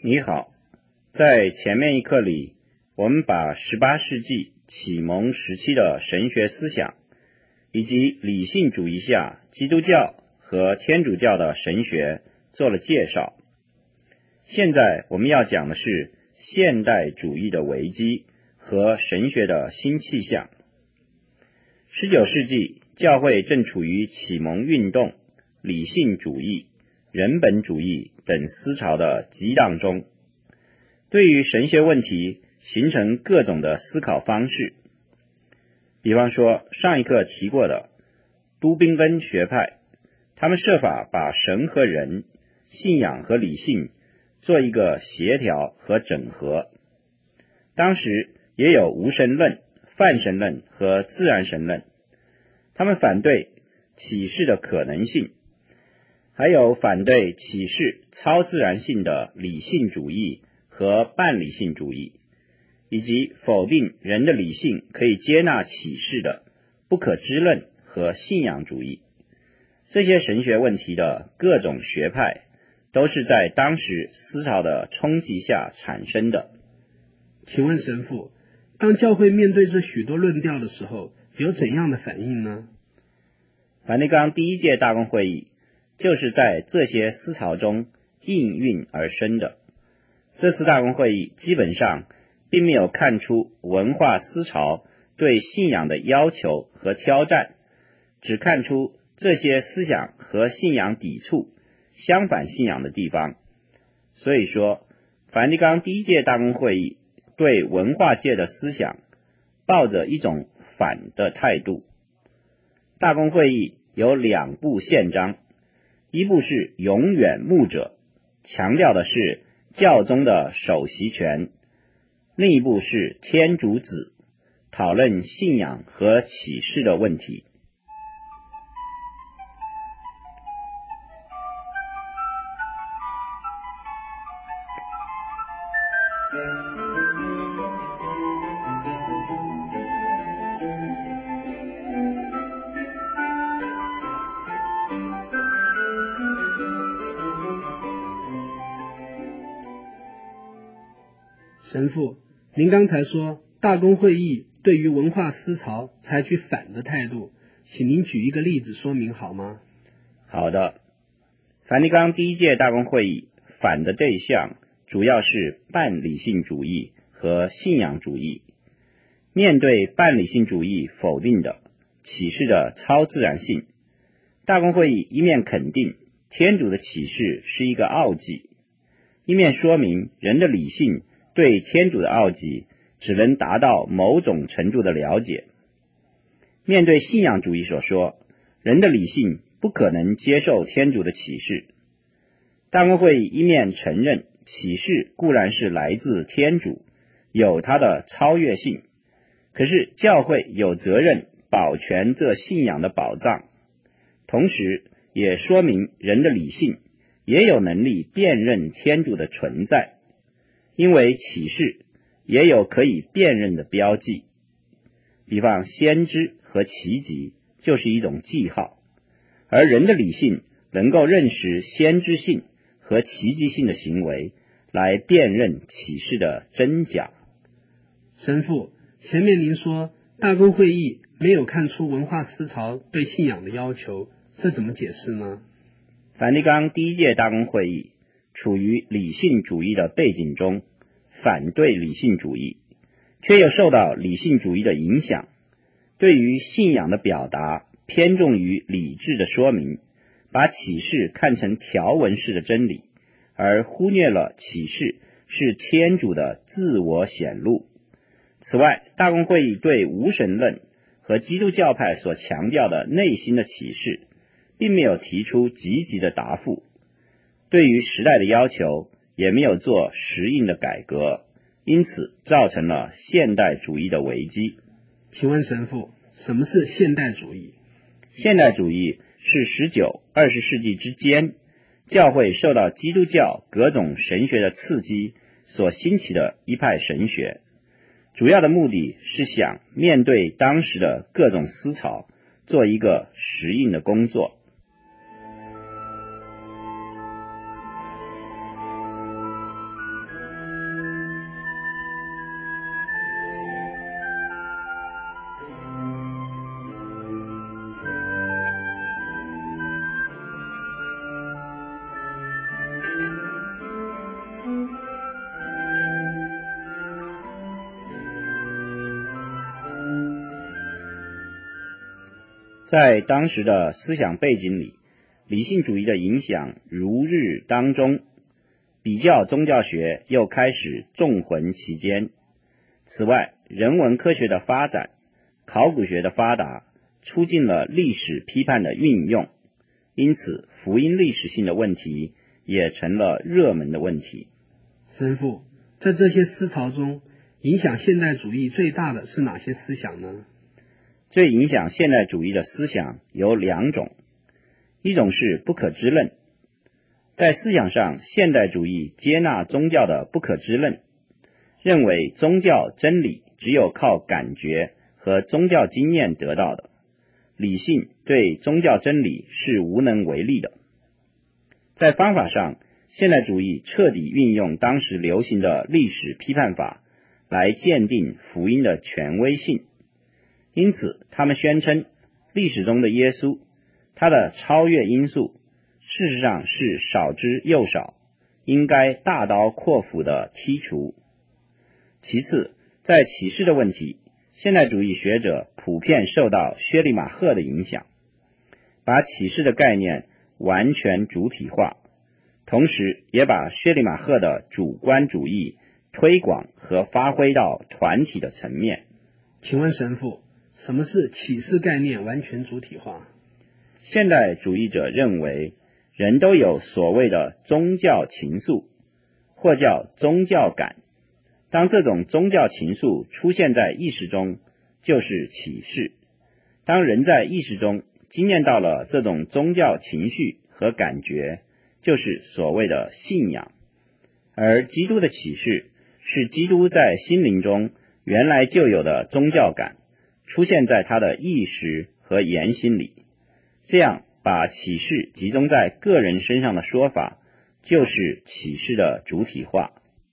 你好，在前面一课里，我们把18世纪启蒙时期的神学思想，以及理性主义下基督教和天主教的神学做了介绍。现在我们要讲的是现代主义的危机和神学的新气象。19世纪，教会正处于启蒙运动、理性主义、人本主义等思潮的激荡中，对于神学问题形成各种的思考方式。比方说上一课提过的都宾根学派，他们设法把神和人、信仰和理性做一个协调和整合。当时也有无神论、泛神论和自然神论，他们反对启示的可能性，还有反对启示超自然性的理性主义和半理性主义，以及否定人的理性可以接纳启示的不可知论和信仰主义。这些神学问题的各种学派都是在当时思潮的冲击下产生的。 请问神父，当教会面对这许多论调的时候，有怎样的反应呢？ 梵蒂冈第一届大公会议就是在这些思潮中应运而生的。这次大公会议基本上并没有看出文化思潮对信仰的要求和挑战，只看出这些思想和信仰抵触、相反信仰的地方。所以说，梵蒂冈第一届大公会议对文化界的思想抱着一种反的态度。大公会议有2部宪章，一部是永远牧者，强调的是教宗的首席权；另一部是天主子，讨论信仰和启示的问题。 神父，您刚才说大公会议对于文化思潮采取反的态度，请您举一个例子说明好吗？ 好的，梵蒂冈第一届大公会议反的对象主要是半理性主义和信仰主义。面对半理性主义否定的启示的超自然性，大公会议一面肯定天主的启示是一个奥迹，一面说明人的理性对天主的奥迹只能达到某种程度的了解。面对信仰主义所说，人的理性不可能接受天主的启示，大公会议一面承认启示固然是来自天主，有它的超越性，可是教会有责任保全这信仰的宝藏，同时也说明人的理性也有能力辨认天主的存在，因为启示也有可以辨认的标记，比方先知和奇迹就是一种记号，而人的理性能够认识先知性和奇迹性的行为，来辨认启示的真假。 神父，前面您说大公会议没有看出文化思潮对信仰的要求，这怎么解释呢？ 梵蒂冈第一届大公会议处于理性主义的背景中，反对理性主义，却又受到理性主义的影响，对于信仰的表达偏重于理智的说明，把启示看成条文式的真理，而忽略了启示是天主的自我显露。此外，大公会议对无神论和基督教派所强调的内心的启示并没有提出积极的答复，对于时代的要求也没有做实应的改革，因此造成了现代主义的危机。 请问神父，什么是现代主义？ 现代主义是19、20世纪之间教会受到基督教各种神学的刺激所兴起的一派神学，主要的目的是想面对当时的各种思潮，做一个实应的工作。 在当时的思想背景里，理性主义的影响如日当中，比较宗教学又开始纵横其间。此外，人文科学的发展、考古学的发达，促进了历史批判的运用，因此福音历史性的问题也成了热门的问题。 神父，在这些思潮中，影响现代主义最大的是哪些思想呢？ 最影响现代主义的思想有两种，一种是不可知论。在思想上，现代主义接纳宗教的不可知论，认为宗教真理只有靠感觉和宗教经验得到的，理性对宗教真理是无能为力的。在方法上，现代主义彻底运用当时流行的历史批判法来鉴定福音的权威性，因此他们宣称历史中的耶稣，他的超越因素事实上是少之又少，应该大刀阔斧地剔除。其次，在启示的问题，现代主义学者普遍受到薛利马赫的影响，把启示的概念完全主体化，同时也把薛利马赫的主观主义推广和发挥到团体的层面。 请问神父，什么是启示概念完全主体化？ 现代主义者认为，人都有所谓的宗教情愫，或叫宗教感。当这种宗教情愫出现在意识中，就是启示。当人在意识中经验到了这种宗教情绪和感觉，就是所谓的信仰。而基督的启示是基督在心灵中原来就有的宗教感，出现在他的意识和言行里。这样把启示集中在个人身上的说法，就是启示的主体化。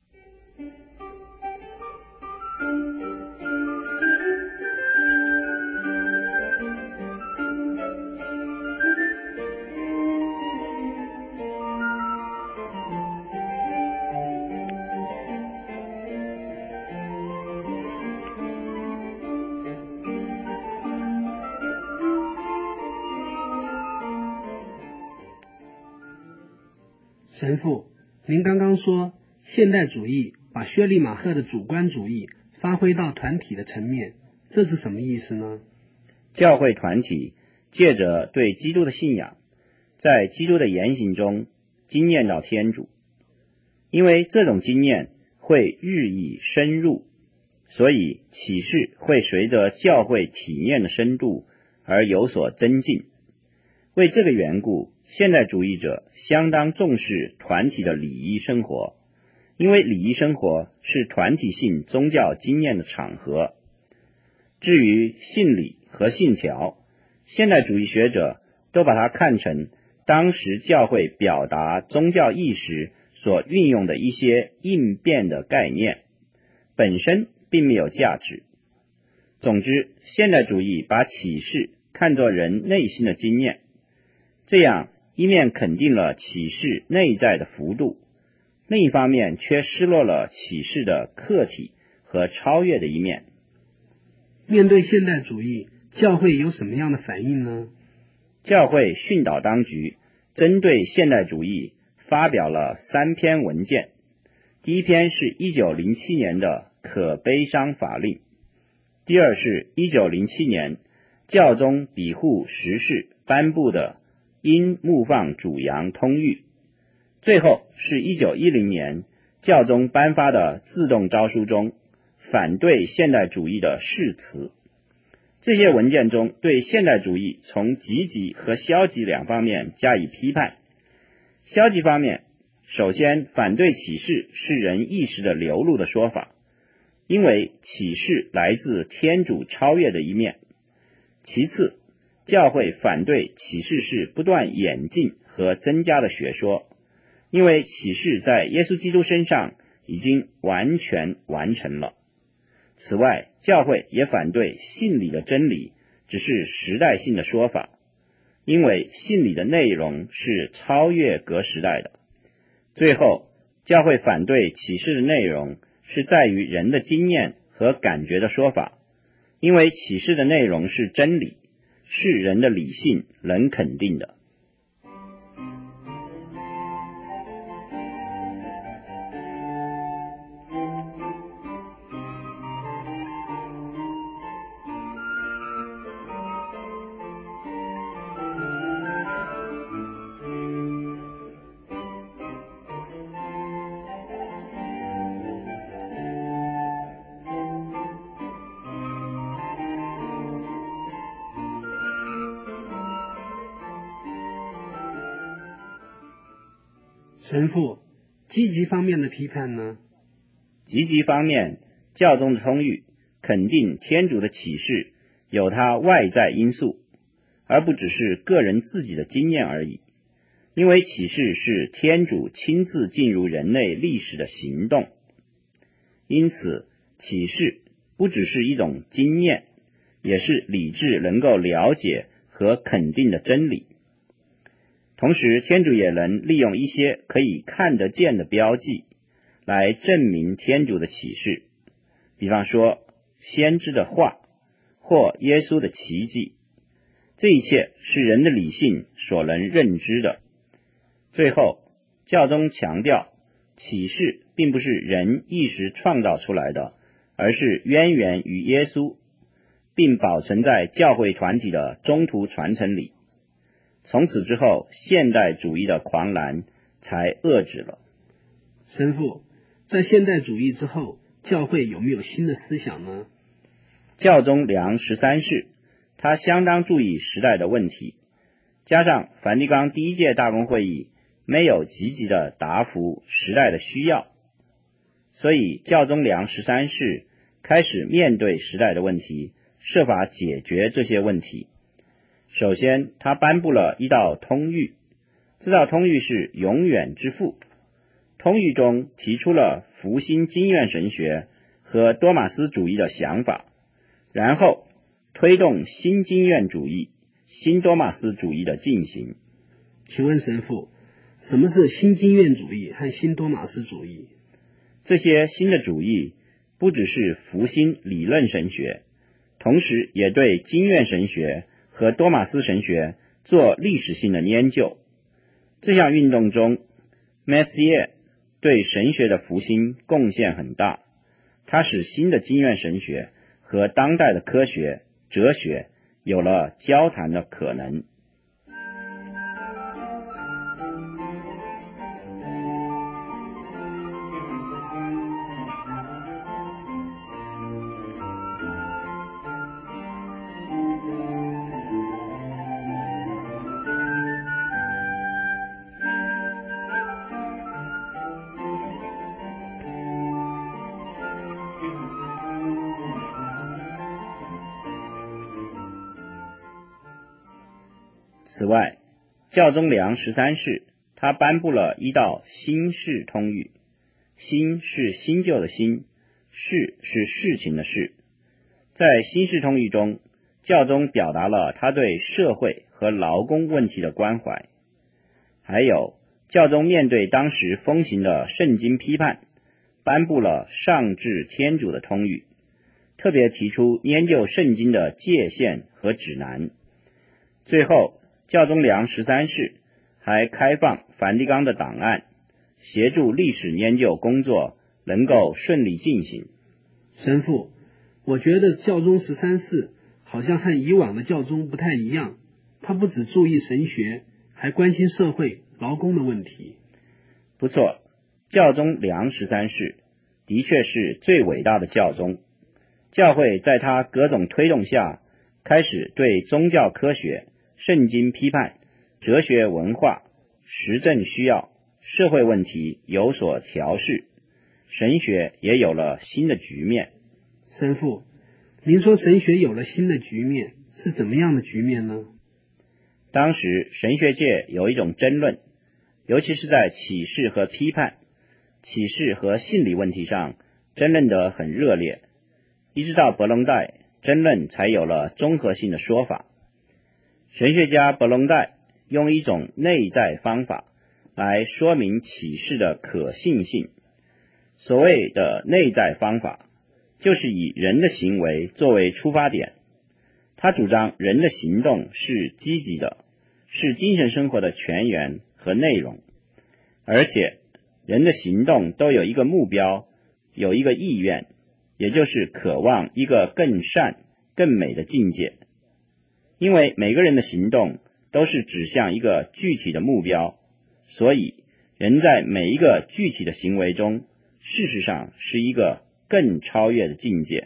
神父，您刚刚说现代主义把薛利马赫的主观主义发挥到团体的层面，这是什么意思呢？ 教会团体借着对基督的信仰，在基督的言行中经验到天主，因为这种经验会日益深入，所以启示会随着教会体验的深度而有所增进。为这个缘故，现代主义者相当重视团体的礼仪生活，因为礼仪生活是团体性宗教经验的场合。至于信理和信条，现代主义学者都把它看成当时教会表达宗教意识所运用的一些应变的概念，本身并没有价值。总之，现代主义把启示看作人内心的经验，这样一面肯定了启示内在的幅度，另一方面却失落了启示的客体和超越的一面。 面对现代主义，教会有什么样的反应呢？ 教会训导当局针对现代主义发表了3篇文件。第一篇是1907年的可悲伤法令，第二是1907年教宗庇护十世颁布的应牧放主羊通谕，最后是1910年教宗颁发的自动诏书中反对现代主义的誓词。这些文件中对现代主义从积极和消极两方面加以批判。消极方面，首先反对启示是人意识的流露的说法，因为启示来自天主超越的一面。其次，教会反对启示是不断演进和增加的学说，因为启示在耶稣基督身上已经完全完成了。此外，教会也反对信理的真理只是时代性的说法，因为信理的内容是超越隔时代的。最后，教会反对启示的内容是在于人的经验和感觉的说法，因为启示的内容是真理， 是人的理性能肯定的。 神父，积极方面的批判呢？ 积极方面，教宗的通谕肯定天主的启示有它外在因素，而不只是个人自己的经验而已。因为启示是天主亲自进入人类历史的行动，因此启示不只是一种经验，也是理智能够了解和肯定的真理。同时，天主也能利用一些可以看得见的标记来证明天主的启示，比方说先知的话或耶稣的奇迹，这一切是人的理性所能认知的。最后，教宗强调，启示并不是人一时创造出来的，而是渊源于耶稣，并保存在教会团体的中途传承里。从此之后，现代主义的狂澜才遏止了。 神父，在现代主义之后，教会有没有新的思想呢？ 教宗良13世，他相当注意时代的问题，加上梵蒂冈第一届大公会议没有积极的答复时代的需要，所以教宗良13世开始面对时代的问题，设法解决这些问题。首先，他颁布了一道通谕，这道通谕是永远之父。通谕中提出了复兴经院神学和多马斯主义的想法，然后推动新经院主义、新多马斯主义的进行。 请问神父，什么是新经院主义和新多马斯主义？ 这些新的主义不只是复兴理论神学，同时也对经院神学和多马斯神学做历史性的研究。这项运动中，梅斯耶对神学的复兴贡献很大，他使新的经院神学和当代的科学、哲学有了交谈的可能。此外，教宗良13世他颁布了一道新事通谕，新是新旧的新，事是事情的事。在新事通谕中，教宗表达了他对社会和劳工问题的关怀。还有，教宗面对当时风行的圣经批判，颁布了上至天主的通谕，特别提出研究圣经的界限和指南。最后，教宗良13世还开放梵蒂冈的档案，协助历史研究工作能够顺利进行。 神父，我觉得教宗13世好像和以往的教宗不太一样，他不只注意神学，还关心社会、劳工的问题。 不错，教宗良13世的确是最伟大的教宗。教会在他各种推动下，开始对宗教科学、圣经批判、哲学文化、实证需要、社会问题有所调试，神学也有了新的局面。 神父，您说神学有了新的局面，是怎么样的局面呢？ 当时神学界有一种争论，尤其是在启示和批判、启示和信理问题上争论得很热烈，一直到伯龙代，争论才有了综合性的说法。神学家伯龙代用一种内在方法来说明启示的可信性。所谓的内在方法，就是以人的行为作为出发点， 他主张人的行动是积极的，是精神生活的泉源和内容，而且人的行动都有一个目标，有一个意愿，也就是渴望一个更善、更美的境界。因为每个人的行动都是指向一个具体的目标，所以人在每一个具体的行为中，事实上是一个更超越的境界。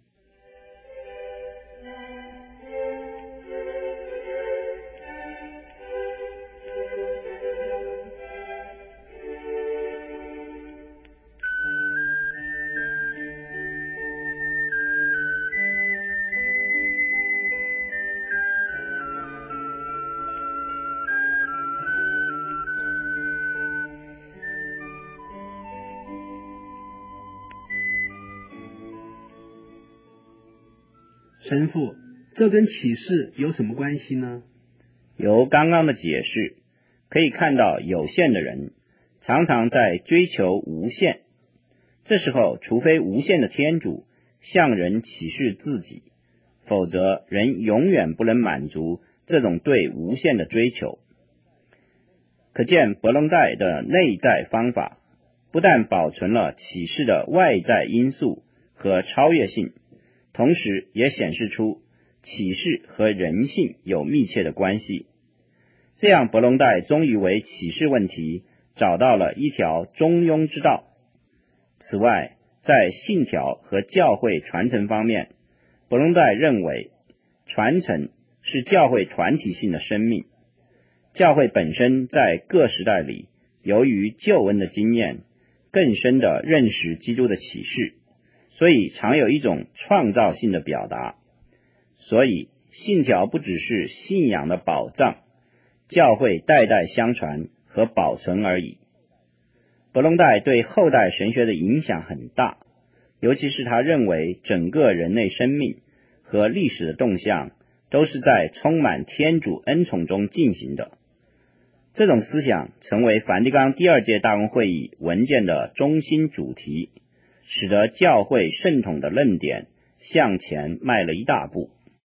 神父，这跟启示有什么关系呢？ 由刚刚的解释可以看到，有限的人常常在追求无限，这时候除非无限的天主向人启示自己，否则人永远不能满足这种对无限的追求。可见伯龙代的内在方法不但保存了启示的外在因素和超越性，同时也显示出启示和人性有密切的关系。这样伯龙代终于为启示问题找到了一条中庸之道。此外，在信条和教会传承方面，伯龙代认为传承是教会团体性的生命。教会本身在各时代里，由于救恩的经验，更深地认识基督的启示，所以常有一种创造性的表达。所以信条不只是信仰的保障，教会代代相传和保存而已。伯龙代对后代神学的影响很大，尤其是他认为整个人类生命和历史的动向都是在充满天主恩宠中进行的。这种思想成为梵蒂冈第二届大公会议文件的中心主题，使得教会圣统的论点向前迈了一大步。